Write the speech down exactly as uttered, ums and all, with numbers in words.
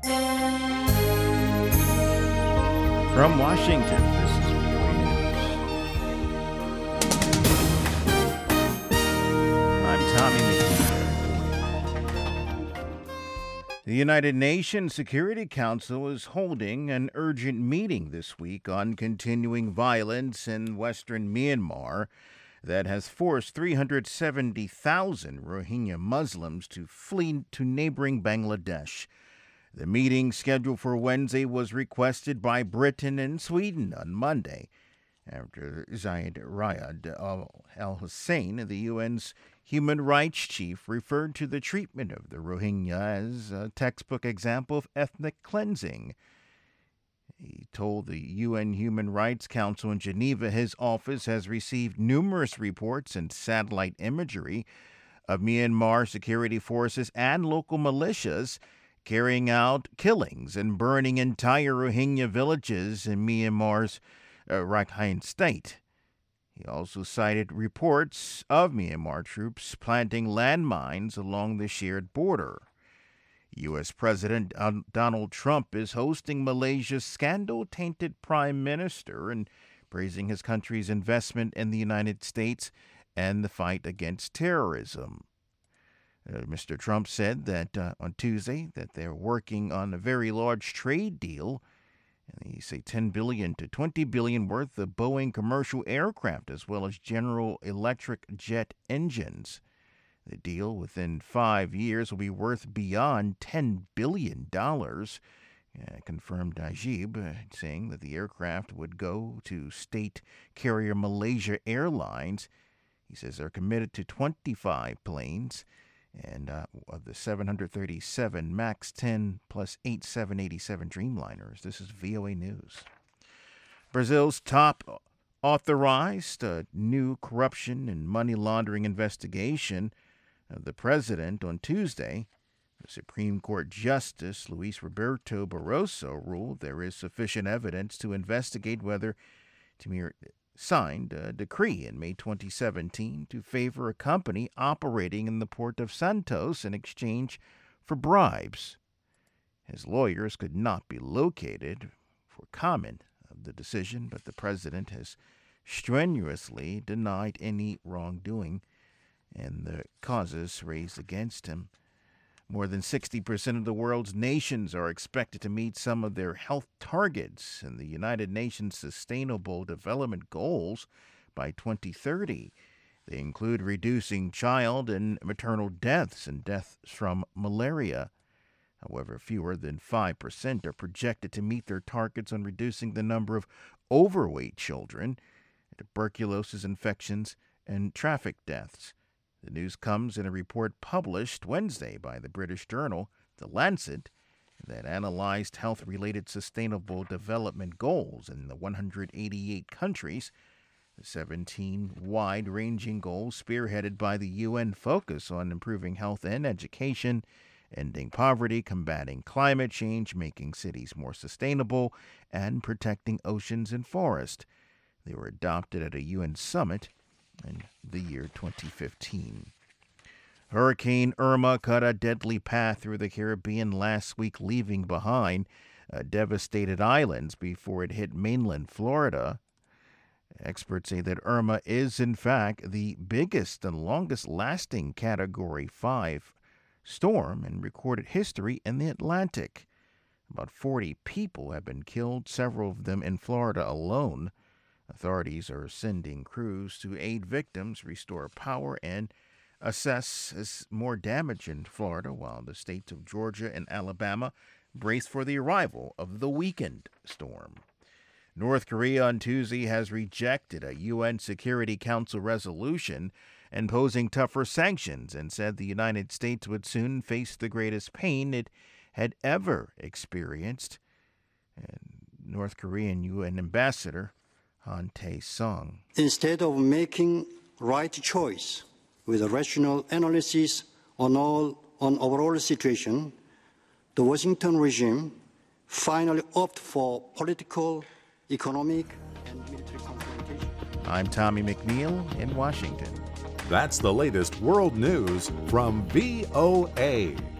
From Washington, this is V O A News. I'm Tommy McNeil. The United Nations Security Council is holding an urgent meeting this week on continuing violence in western Myanmar that has forced three hundred seventy thousand Rohingya Muslims to flee to neighboring Bangladesh. The meeting, scheduled for Wednesday, was requested by Britain and Sweden on Monday, after Zeid Ra'ad Al Hussein, the U N's human rights chief, referred to the treatment of the Rohingya as a textbook example of ethnic cleansing. He told the U N Human Rights Council in Geneva his office has received numerous reports and satellite imagery of Myanmar security forces and local militias carrying out killings and burning entire Rohingya villages in Myanmar's uh, Rakhine state. He also cited reports of Myanmar troops planting landmines along the shared border. U S. President Donald Trump is hosting Malaysia's scandal-tainted prime minister and praising his country's investment in the United States and the fight against terrorism. Uh, Mister Trump said that uh, on Tuesday that they're working on a very large trade deal, and he say ten billion dollars to twenty billion dollars worth of Boeing commercial aircraft as well as General Electric jet engines. The deal within five years will be worth beyond ten billion dollars, uh, confirmed Najib, uh, saying that the aircraft would go to state carrier Malaysia Airlines. He says they're committed to twenty-five planes. And uh, of the seven hundred thirty-seven MAX ten plus eight seven eighty-seven Dreamliners. This is V O A News. Brazil's top authorized a new corruption and money laundering investigation of the president on Tuesday. The Supreme Court Justice Luis Roberto Barroso ruled there is sufficient evidence to investigate whether Temer signed a decree in May twenty seventeen to favor a company operating in the port of Santos in exchange for bribes. His lawyers could not be located for comment of the decision, but the president has strenuously denied any wrongdoing and the causes raised against him. More than sixty percent of the world's nations are expected to meet some of their health targets in the United Nations Sustainable Development Goals by twenty thirty. They include reducing child and maternal deaths and deaths from malaria. However, fewer than five percent are projected to meet their targets on reducing the number of overweight children, tuberculosis infections, and traffic deaths. The news comes in a report published Wednesday by the British journal The Lancet that analyzed health-related sustainable development goals in the one hundred eighty-eight countries. The seventeen wide-ranging goals spearheaded by the U N focus on improving health and education, ending poverty, combating climate change, making cities more sustainable, and protecting oceans and forests. They were adopted at a U N summit in the year twenty fifteen. Hurricane Irma cut a deadly path through the Caribbean last week, leaving behind uh, devastated islands before it hit mainland Florida. Experts say that Irma is, in fact, the biggest and longest-lasting Category five storm in recorded history in the Atlantic. About forty people have been killed, several of them in Florida alone. Authorities are sending crews to aid victims, restore power, and assess more damage in Florida, while the states of Georgia and Alabama brace for the arrival of the weakened storm. North Korea on Tuesday has rejected a U N Security Council resolution imposing tougher sanctions and said the United States would soon face the greatest pain it had ever experienced. And North Korean U N Ambassador Han Tae-sung. Instead of making right choice with a rational analysis on all on overall situation, the Washington regime finally opted for political, economic, and military confrontation. I'm Tommy McNeil in Washington. That's the latest world news from V O A.